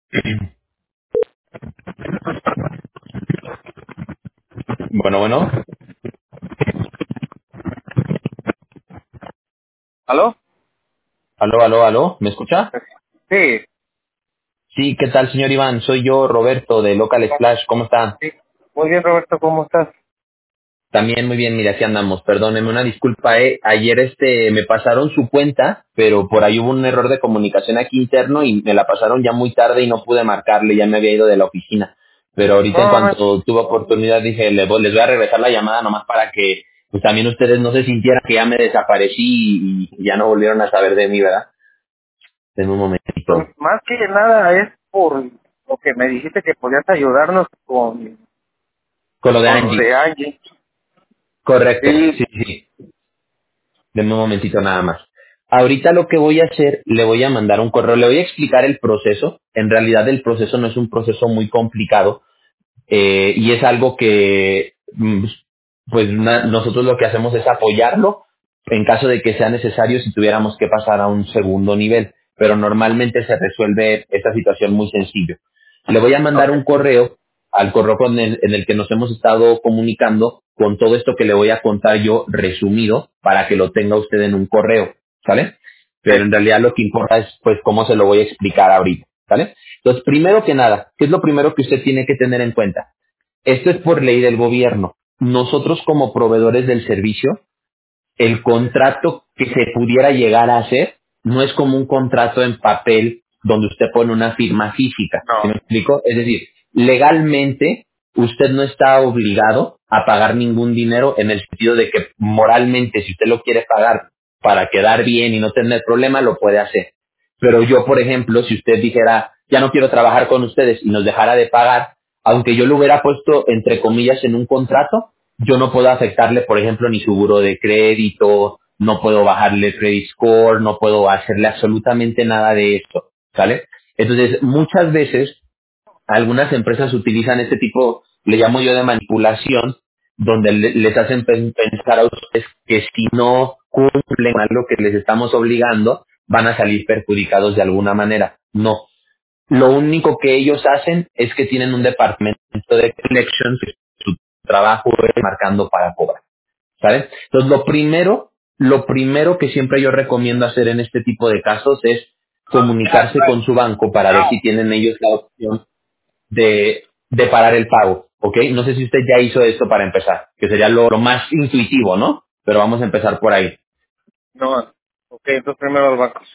Bueno, bueno. ¿Aló? Aló, aló, aló. ¿Me escucha? Sí, Sí, ¿qué tal, señor Iván? Soy yo, Roberto, de Local Splash. ¿Cómo está? sí. Muy bien, Roberto, ¿cómo estás? También muy bien, mira, aquí andamos. Perdóneme, una disculpa, Ayer me pasaron su cuenta, pero por ahí hubo un error de comunicación aquí interno y me la pasaron ya muy tarde y no pude marcarle, ya me había ido de la oficina. Pero ahorita en No, no, cuanto tuve oportunidad dije, les voy a regresar la llamada nomás para que pues también ustedes no se sintieran que ya me desaparecí y ya no volvieron a saber de mí, ¿verdad? En un pues, momentito. más que nada es por lo que me dijiste que podías ayudarnos Con lo de con lo Angie. de Angie. Correcto, Sí, sí, sí. Deme un momentito nada más. Ahorita lo que voy a hacer, le voy a mandar un correo, le voy a explicar el proceso. En realidad el proceso no es un proceso muy complicado y es algo que pues nosotros lo que hacemos es apoyarlo en caso de que sea necesario si tuviéramos que pasar a un segundo nivel, pero normalmente se resuelve esta situación muy sencillo. Le voy a mandar ok. un correo al correo en el que nos hemos estado comunicando con todo esto que le voy a contar yo resumido para que lo tenga usted en un correo, ¿sale? Sí, Pero en realidad lo que importa es pues cómo se lo voy a explicar ahorita, ¿sale? Entonces, primero que nada, ¿qué es lo primero que usted tiene que tener en cuenta? Esto es por ley del gobierno. Nosotros como proveedores del servicio el contrato que se pudiera llegar a hacer no es como un contrato en papel donde usted pone una firma física. ¿Sí me no, explico? Es decir, legalmente usted no está obligado a pagar ningún dinero en el sentido de que moralmente si usted lo quiere pagar para quedar bien y no tener problema, lo puede hacer. Pero yo, por ejemplo, si usted dijera, ya no quiero trabajar con ustedes y nos dejara de pagar, aunque yo lo hubiera puesto entre comillas en un contrato, yo no puedo afectarle, por ejemplo, ni su buro de crédito, no puedo bajarle el credit score, no puedo hacerle absolutamente nada de esto, ¿sale? Entonces, muchas veces algunas empresas utilizan este tipo, le llamo yo de manipulación, donde les hacen pensar a ustedes que si no cumplen a lo que les estamos obligando, van a salir perjudicados de alguna manera. No. Lo único que ellos hacen es que tienen un departamento de collections, su trabajo es marcando para cobrar, ¿sabes? Entonces, lo primero que siempre yo recomiendo hacer en este tipo de casos es comunicarse con su banco para ver si tienen ellos la opción de parar el pago, ¿ok? No sé si usted ya hizo esto para empezar, que sería lo más intuitivo, ¿no? Pero vamos a empezar por ahí. no. Ok, entonces primero los bancos.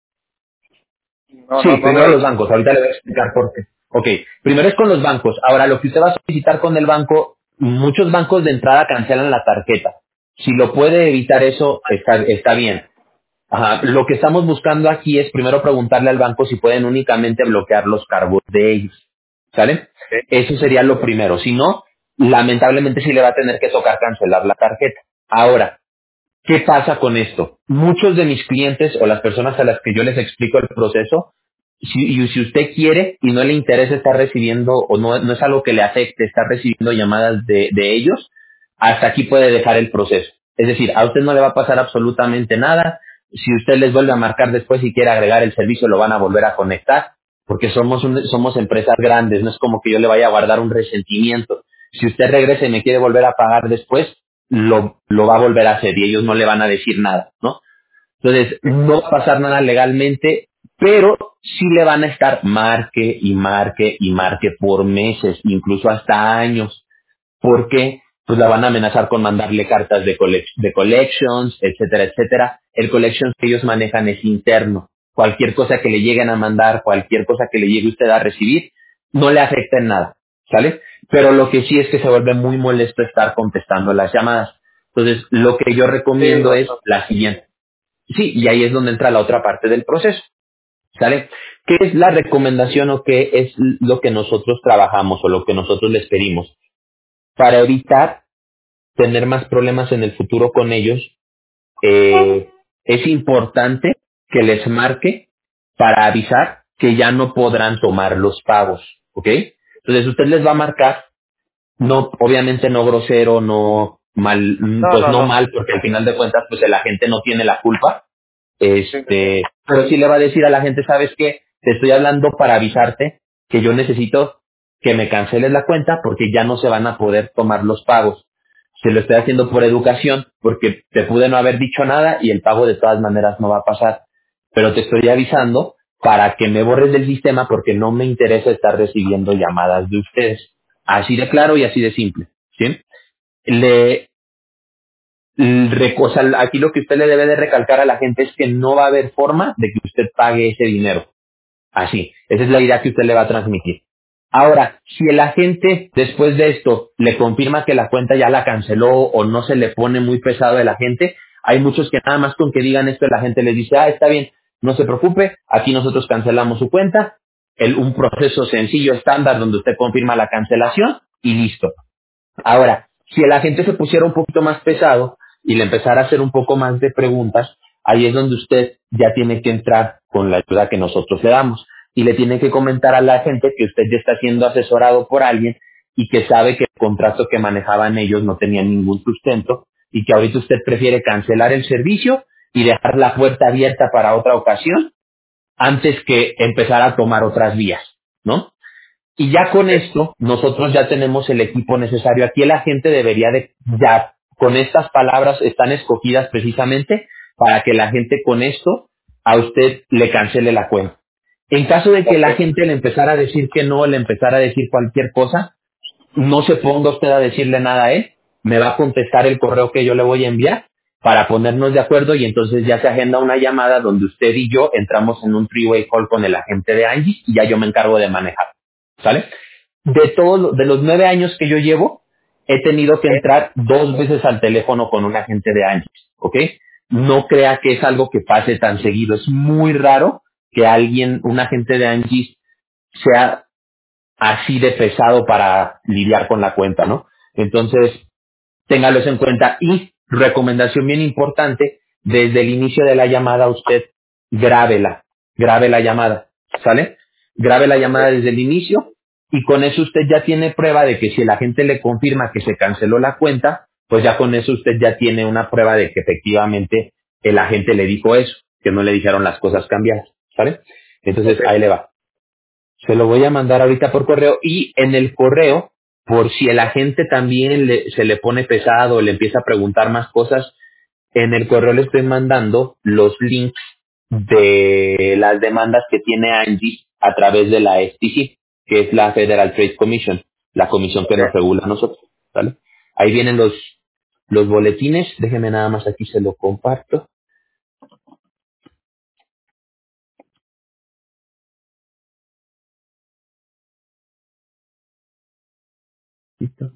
No, Sí, no, no lo primero he los hecho. bancos, ahorita le voy a explicar por qué. Ok, primero es con los bancos. Ahora, lo que usted va a solicitar con el banco, muchos bancos de entrada cancelan la tarjeta. Si lo puede evitar eso, está bien. Ajá, lo que estamos buscando aquí es primero preguntarle al banco si pueden únicamente bloquear los cargos de ellos. ¿Sale? Sí. Eso sería lo primero. Si no, lamentablemente sí le va a tener que tocar cancelar la tarjeta. Ahora, ¿qué pasa con esto? Muchos de mis clientes o las personas a las que yo les explico el proceso, si usted quiere y no le interesa estar recibiendo o no es algo que le afecte estar recibiendo llamadas de ellos, hasta aquí puede dejar el proceso. Es decir, a usted no le va a pasar absolutamente nada. Si usted les vuelve a marcar después y quiere agregar el servicio, lo van a volver a conectar, porque somos empresas grandes, no es como que yo le vaya a guardar un resentimiento. Si usted regresa y me quiere volver a pagar después, lo va a volver a hacer y ellos no le van a decir nada, ¿no? Entonces, no va a pasar nada legalmente, pero sí le van a estar marque y marque y marque por meses, incluso hasta años, porque pues la van a amenazar con mandarle cartas de collections, etcétera, etcétera. El collections que ellos manejan es interno. Cualquier cosa que le lleguen a mandar, cualquier cosa que le llegue usted a recibir, no le afecta en nada, ¿sale? Pero lo que sí es que se vuelve muy molesto estar contestando las llamadas. Entonces, lo que yo Sí, recomiendo es bastante. la siguiente. Sí, y ahí es donde entra la otra parte del proceso, ¿sale? ¿Qué es la recomendación o qué es lo que nosotros trabajamos o lo que nosotros les pedimos? Para evitar tener más problemas en el futuro con ellos, es importante que les marque para avisar que ya no podrán tomar los pagos, ¿ok? Entonces usted les va a marcar, no, obviamente no grosero, no mal, No, pues no, no no. mal, porque al final de cuentas, pues el agente no tiene la culpa, Sí, sí, sí. pero sí le va a decir a la gente, ¿sabes qué? Te estoy hablando para avisarte que yo necesito que me canceles la cuenta porque ya no se van a poder tomar los pagos. Se lo estoy haciendo por educación porque te pude no haber dicho nada y el pago de todas maneras no va a pasar. Pero te estoy avisando para que me borres del sistema porque no me interesa estar recibiendo llamadas de ustedes. Así de claro y así de simple. ¿Sí? Le, o sea, aquí lo que usted le debe de recalcar a la gente es que no va a haber forma de que usted pague ese dinero. Así, esa es la idea que usted le va a transmitir. Ahora, si el agente después de esto le confirma que la cuenta ya la canceló o no se le pone muy pesado el agente, hay muchos que nada más con que digan esto el agente les dice, está bien, no se preocupe, aquí nosotros cancelamos su cuenta, un proceso sencillo estándar donde usted confirma la cancelación y listo. Ahora, si el agente se pusiera un poquito más pesado y le empezara a hacer un poco más de preguntas, ahí es donde usted ya tiene que entrar con la ayuda que nosotros le damos y le tiene que comentar a la gente que usted ya está siendo asesorado por alguien y que sabe que el contrato que manejaban ellos no tenía ningún sustento y que ahorita usted prefiere cancelar el servicio y dejar la puerta abierta para otra ocasión antes que empezar a tomar otras vías, ¿no? Y ya con esto, nosotros ya tenemos el equipo necesario. Aquí la gente debería de, ya con estas palabras están escogidas precisamente para que la gente con esto a usted le cancele la cuenta. En caso de que Ok. la gente le empezara a decir que no, le empezara a decir cualquier cosa, no se ponga usted a decirle nada a él, me va a contestar el correo que yo le voy a enviar para ponernos de acuerdo y entonces ya se agenda una llamada donde usted y yo entramos en un three-way call con el agente de Angie y ya yo me encargo de manejar. ¿Sale? De los 9 años que yo llevo, he tenido que entrar 2 veces al teléfono con un agente de Angie, ¿ok? No crea que es algo que pase tan seguido. Es muy raro que un agente de Angie sea así de pesado para lidiar con la cuenta, ¿no? Entonces, téngalo eso en cuenta. Y recomendación bien importante, desde el inicio de la llamada usted grabe la llamada, ¿sale? Grabe la llamada desde el inicio y con eso usted ya tiene prueba de que si la gente le confirma que se canceló la cuenta, pues ya con eso usted ya tiene una prueba de que efectivamente el agente le dijo eso, que no le dijeron las cosas cambiadas, ¿sale? Entonces Ok. ahí le va. Se lo voy a mandar ahorita por correo y en el correo, por si el agente también se le pone pesado o le empieza a preguntar más cosas, en el correo le estoy mandando los links de las demandas que tiene Angie a través de la FTC, que es la Federal Trade Commission, la comisión que Ok. nos regula a nosotros, ¿vale? Ahí vienen los boletines, déjeme nada más aquí se lo comparto. ¿Listo?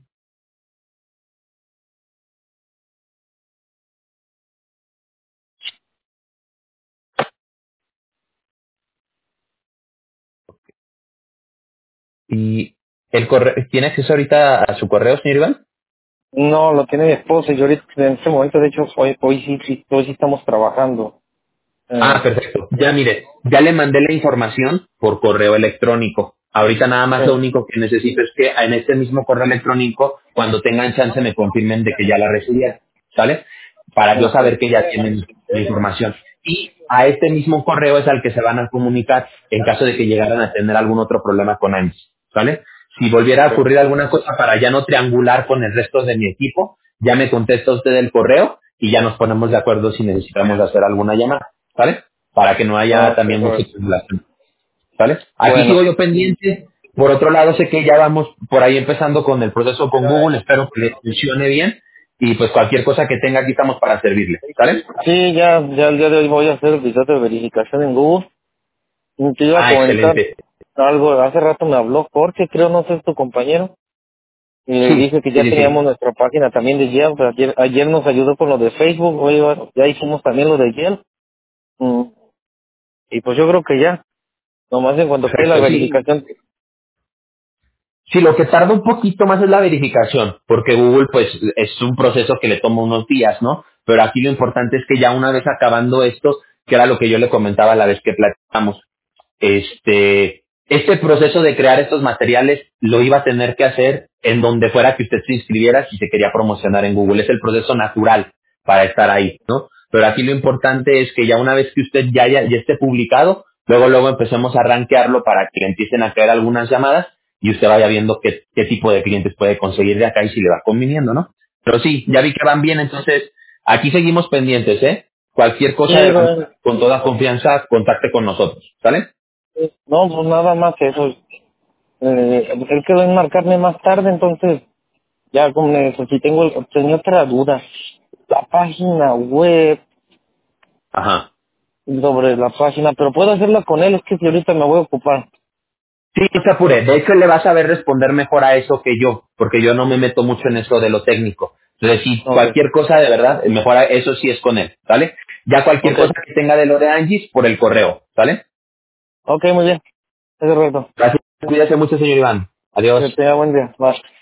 Y el correo, ¿tiene acceso ahorita a su correo, señor Iván? No, lo tiene mi esposa y yo ahorita en este momento, de hecho, hoy sí estamos trabajando. Ah, Eh, perfecto. Ya mire, ya le mandé la información por correo electrónico. Ahorita nada más lo sí. único que necesito es que en este mismo correo electrónico, cuando tengan chance, me confirmen de que ya la recibieron, ¿sale? Para yo Ok. saber que ya tienen la información. Y a este mismo correo es al que se van a comunicar en caso de que llegaran a tener algún otro problema con Angie, ¿vale? Si volviera a Ok. ocurrir alguna cosa para ya no triangular con el resto de mi equipo, ya me contesta usted el correo y ya nos ponemos de acuerdo si necesitamos hacer alguna llamada. ¿Vale? Para que no haya Ok, también mucha bueno. tribulación, ¿vale? Aquí sigo Bueno. yo pendiente. Por otro lado, sé que ya vamos por ahí empezando con el proceso con Google. Espero que le funcione bien. Y pues cualquier cosa que tenga aquí estamos para servirle, ¿vale? Sí, ya el día de hoy voy a hacer el video de verificación en Google. Y te iba a Ah, comentar excelente. algo. Hace rato me habló Jorge, creo, no sé, es tu compañero. Y le Sí, dije que sí, ya sí, teníamos sí. nuestra página también de Yelp. Ayer nos ayudó con lo de Facebook. Hoy ya hicimos también lo de Yelp. Mm, Y pues yo creo que ya. Nomás en cuanto cae la Perfecto, sí. verificación. Sí, lo que tarda un poquito más es la verificación, porque Google pues es un proceso que le toma unos días, ¿no? Pero aquí lo importante es que ya una vez acabando esto, que era lo que yo le comentaba la vez que platicamos, este proceso de crear estos materiales lo iba a tener que hacer en donde fuera que usted se inscribiera si se quería promocionar en Google. Es el proceso natural para estar ahí, ¿no? Pero aquí lo importante es que ya una vez que usted ya esté publicado, luego empecemos a rankearlo para que le empiecen a caer algunas llamadas y usted vaya viendo qué tipo de clientes puede conseguir de acá y si le va conviniendo, ¿no? Pero sí, ya vi que van bien, entonces aquí seguimos pendientes, ¿eh? Cualquier cosa, Sí, güey. con toda confianza, contacte con nosotros, ¿sale? No, pues nada más que eso. Él quedó en marcarme más tarde, entonces ya como eso, si tenía otra duda. La página web, Ajá. sobre la página, pero puedo hacerla con él, es que si ahorita me voy a ocupar. Sí, no se apure. De hecho, le vas a ver responder mejor a eso que yo, porque yo no me meto mucho en eso de lo técnico. Entonces, si Ok, cualquier cosa de verdad, mejor eso sí es con él, ¿sale? Ya cualquier ok, cosa que tenga de lo de Angie's, por el correo, ¿sale? ok, muy bien, es correcto. Gracias. Cuídese mucho, señor Iván. Que Adiós. tenga buen día, bye.